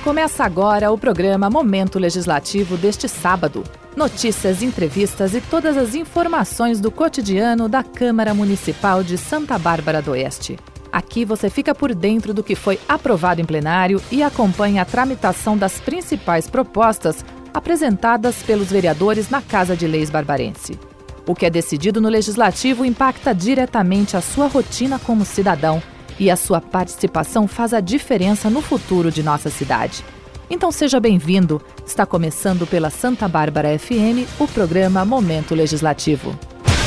Começa agora o programa Momento Legislativo deste sábado. Notícias, entrevistas e todas as informações do cotidiano da Câmara Municipal de Santa Bárbara do Oeste. Aqui você fica por dentro do que foi aprovado em plenário e acompanha a tramitação das principais propostas apresentadas pelos vereadores na Casa de Leis barbarense. O que é decidido no Legislativo impacta diretamente a sua rotina como cidadão e a sua participação faz a diferença no futuro de nossa cidade. Então seja bem-vindo. Está começando pela Santa Bárbara FM o programa Momento Legislativo.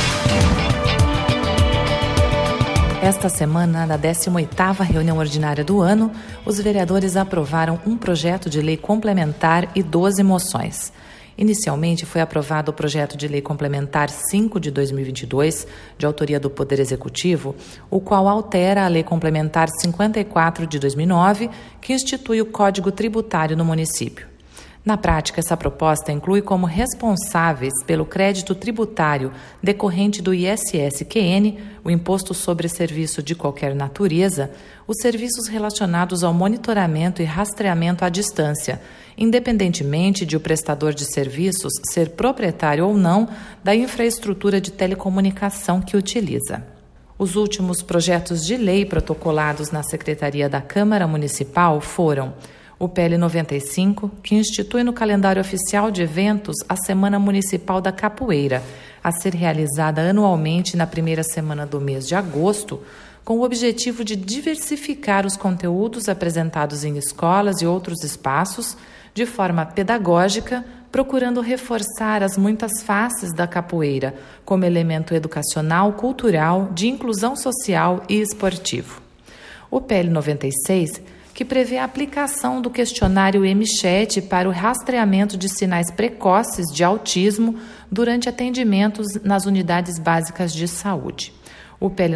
Esta semana, na 18ª reunião ordinária do ano, os vereadores aprovaram um projeto de lei complementar e 12 moções. Inicialmente, foi aprovado o projeto de lei complementar 5 de 2022, de autoria do Poder Executivo, o qual altera a lei complementar 54 de 2009, que institui o Código Tributário no município. Na prática, essa proposta inclui como responsáveis pelo crédito tributário decorrente do ISS-QN, o Imposto sobre Serviço de Qualquer Natureza, os serviços relacionados ao monitoramento e rastreamento à distância, independentemente de o prestador de serviços ser proprietário ou não da infraestrutura de telecomunicação que utiliza. Os últimos projetos de lei protocolados na Secretaria da Câmara Municipal foram o PL 95, que institui no calendário oficial de eventos a Semana Municipal da Capoeira, a ser realizada anualmente na primeira semana do mês de agosto, com o objetivo de diversificar os conteúdos apresentados em escolas e outros espaços, de forma pedagógica, procurando reforçar as muitas faces da capoeira, como elemento educacional, cultural, de inclusão social e esportivo. O PL 96, que prevê a aplicação do questionário MChat para o rastreamento de sinais precoces de autismo durante atendimentos nas unidades básicas de saúde. O PL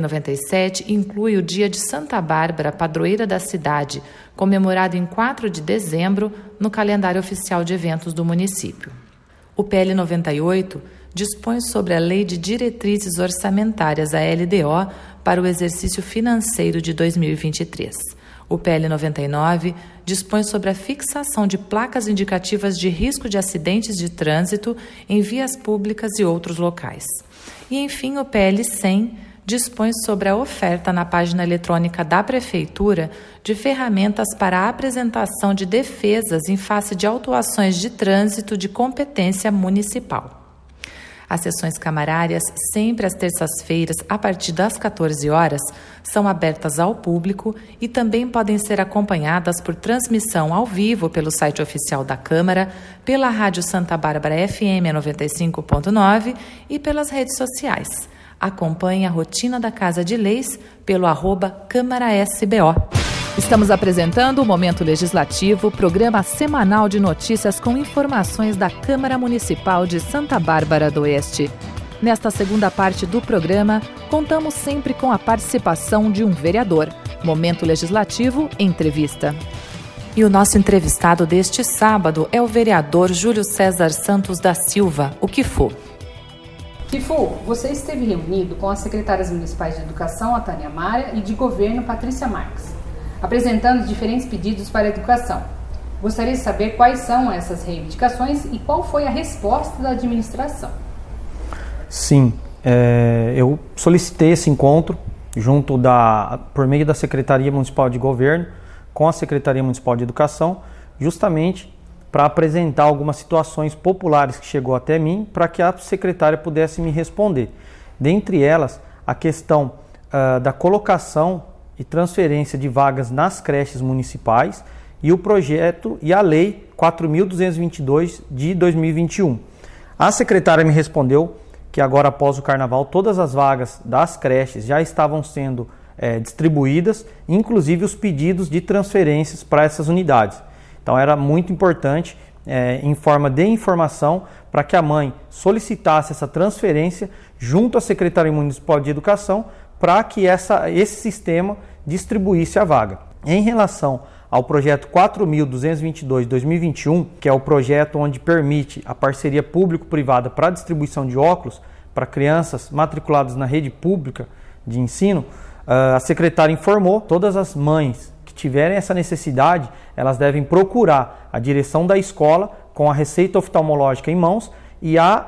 97 inclui o Dia de Santa Bárbara, padroeira da cidade, comemorado em 4 de dezembro no calendário oficial de eventos do município. O PL 98 dispõe sobre a Lei de Diretrizes Orçamentárias, a LDO, para o exercício financeiro de 2023. O PL 99 dispõe sobre a fixação de placas indicativas de risco de acidentes de trânsito em vias públicas e outros locais. E, enfim, o PL 100 dispõe sobre a oferta na página eletrônica da Prefeitura de ferramentas para a apresentação de defesas em face de autuações de trânsito de competência municipal. As sessões camarárias, sempre às terças-feiras, a partir das 14 horas, são abertas ao público e também podem ser acompanhadas por transmissão ao vivo pelo site oficial da Câmara, pela Rádio Santa Bárbara FM 95.9 e pelas redes sociais. Acompanhe a rotina da Casa de Leis pelo @CâmaraSBO. Estamos apresentando o Momento Legislativo, programa semanal de notícias com informações da Câmara Municipal de Santa Bárbara do Oeste. Nesta segunda parte do programa, contamos sempre com a participação de um vereador. Momento Legislativo, entrevista. E o nosso entrevistado deste sábado é o vereador Júlio César Santos da Silva, o Quifu. Quifu, você esteve reunido com as secretárias municipais de Educação, a Tânia Mara, e de Governo, Patrícia Marques, apresentando diferentes pedidos para a educação. Gostaria de saber quais são essas reivindicações e qual foi a resposta da administração. Sim, eu solicitei esse encontro por meio da Secretaria Municipal de Governo com a Secretaria Municipal de Educação, justamente para apresentar algumas situações populares que chegou até mim, para que a secretária pudesse me responder. Dentre elas, a questão da colocação e transferência de vagas nas creches municipais e o projeto e a Lei 4.222 de 2021. A secretária me respondeu que agora, após o Carnaval, todas as vagas das creches já estavam sendo distribuídas, inclusive os pedidos de transferências para essas unidades. Então era muito importante, em forma de informação, para que a mãe solicitasse essa transferência junto à Secretaria Municipal de Educação, para que esse sistema distribuísse a vaga. Em relação ao projeto 4.222 de 2021, que é o projeto onde permite a parceria público-privada para a distribuição de óculos para crianças matriculadas na rede pública de ensino, a secretária informou todas as mães que que tiverem essa necessidade, elas devem procurar a direção da escola com a receita oftalmológica em mãos e a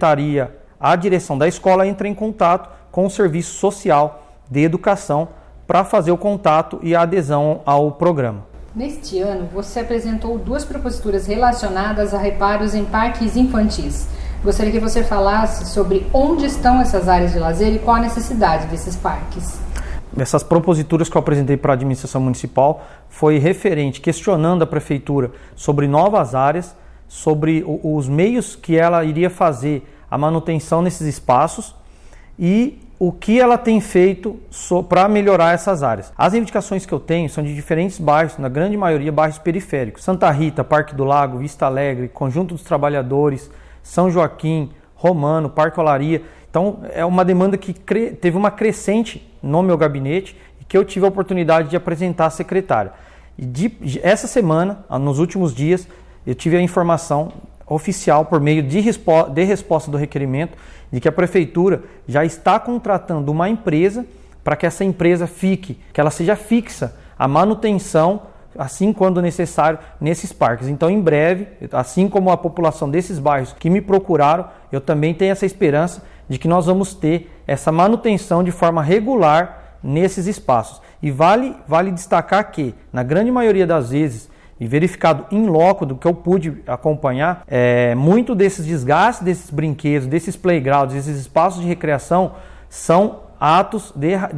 direção da escola entra em contato com o serviço social de educação para fazer o contato e a adesão ao programa. Neste ano, você apresentou 2 proposituras relacionadas a reparos em parques infantis. Gostaria que você falasse sobre onde estão essas áreas de lazer e qual a necessidade desses parques. Essas proposituras que eu apresentei para a administração municipal foi referente, questionando a prefeitura sobre novas áreas, sobre os meios que ela iria fazer a manutenção nesses espaços e o que ela tem feito para melhorar essas áreas. As indicações que eu tenho são de diferentes bairros, na grande maioria bairros periféricos. Santa Rita, Parque do Lago, Vista Alegre, Conjunto dos Trabalhadores, São Joaquim, Romano, Parque Olaria. Então é uma demanda que teve uma crescente no meu gabinete e que eu tive a oportunidade de apresentar à secretária. Essa semana, nos últimos dias, eu tive a informação oficial por meio de resposta do requerimento de que a prefeitura já está contratando uma empresa para que essa empresa que ela seja fixa a manutenção, assim quando necessário, nesses parques. Então, em breve, assim como a população desses bairros que me procuraram, eu também tenho essa esperança de que nós vamos ter essa manutenção de forma regular nesses espaços. E vale destacar que, na grande maioria das vezes, e verificado in loco do que eu pude acompanhar, muito desses desgastes desses brinquedos, desses playgrounds, desses espaços de recreação, são atos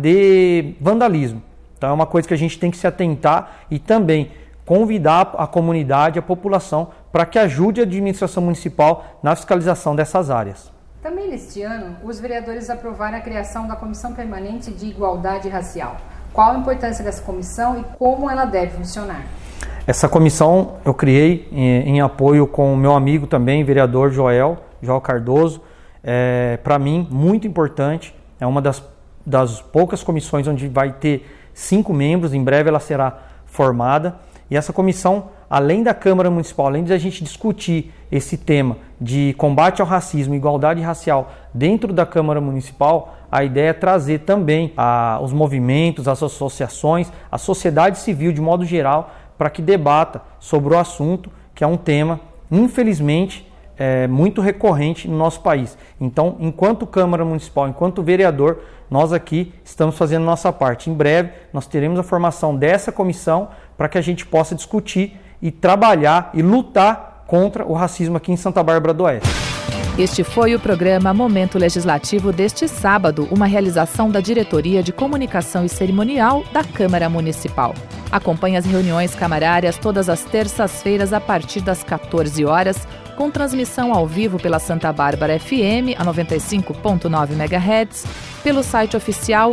de vandalismo. Então é uma coisa que a gente tem que se atentar e também convidar a comunidade, a população, para que ajude a administração municipal na fiscalização dessas áreas. Também neste ano, os vereadores aprovaram a criação da Comissão Permanente de Igualdade Racial. Qual a importância dessa comissão e como ela deve funcionar? Essa comissão eu criei em apoio com o meu amigo também, vereador Joel Cardoso. Para mim, muito importante. É uma das poucas comissões onde vai ter 5 membros. Em breve ela será formada. E essa comissão, além da Câmara Municipal, além de a gente discutir esse tema de combate ao racismo e igualdade racial dentro da Câmara Municipal, a ideia é trazer também os movimentos, as associações, a sociedade civil de modo geral, para que debata sobre o assunto, que é um tema, infelizmente, muito recorrente no nosso país. Então, enquanto Câmara Municipal, enquanto vereador, nós aqui estamos fazendo nossa parte. Em breve, nós teremos a formação dessa comissão para que a gente possa discutir e trabalhar e lutar contra o racismo aqui em Santa Bárbara do Oeste. Este foi o programa Momento Legislativo deste sábado, uma realização da Diretoria de Comunicação e Cerimonial da Câmara Municipal. Acompanhe as reuniões camarárias todas as terças-feiras a partir das 14 horas, com transmissão ao vivo pela Santa Bárbara FM, a 95.9 MHz, pelo site oficial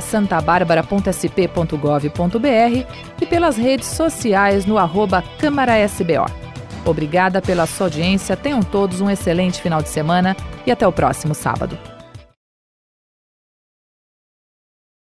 camarasantabarbara.sp.gov.br e pelas redes sociais no @CâmaraSBO. Obrigada pela sua audiência, tenham todos um excelente final de semana e até o próximo sábado.